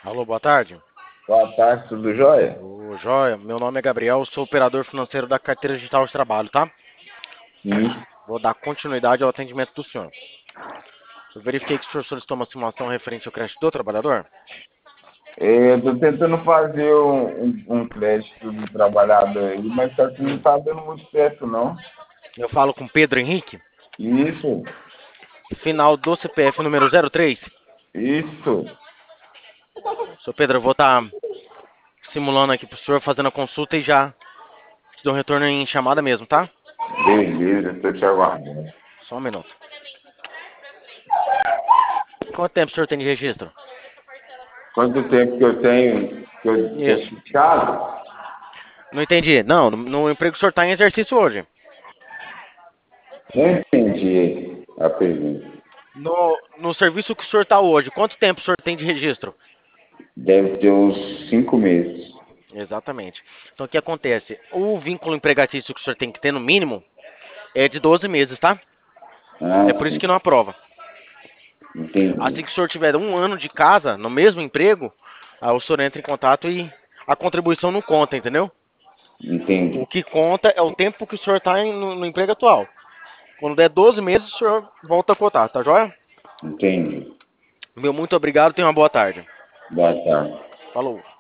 Alô, boa tarde. Boa tarde, tudo jóia? Ô, joia, meu nome é Gabriel, sou operador financeiro da carteira digital de trabalho, tá? Sim. Vou dar continuidade ao atendimento do senhor. Eu verifiquei que o senhor solicitou uma simulação referente ao crédito do trabalhador. Eu tô tentando fazer um crédito do trabalhador aí, mas só que não tá dando muito certo, não. Eu falo com Pedro Henrique, Isso, final do CPF número 03. isso. Senhor Pedro, eu vou estar simulando aqui pro senhor, fazendo a consulta e já te dou um retorno em chamada mesmo, tá? Beleza, tô te aguardando. Só um minuto. Quanto tempo o senhor tem de registro? Quanto tempo que eu tenho que eu tô Isso. fixado? Não entendi. Não, no emprego que o senhor está em exercício hoje. Não entendi a pergunta. No serviço que o senhor está hoje, quanto tempo o senhor tem de registro? Deve ter uns 5 meses. Exatamente. Então, o que acontece? O vínculo empregatício que o senhor tem que ter, no mínimo, é de 12 meses, tá? É Ah, por isso sim, que não aprova. entendi. Assim que o senhor tiver um ano de casa, no mesmo emprego, aí o senhor entra em contato e a contribuição não conta, entendeu? O Entendi. que conta é o tempo que o senhor está no emprego atual. Quando der 12 meses, o senhor volta a cotar, tá joia? Entendi. Meu muito obrigado, tenha uma boa tarde. Boa tarde. Falou.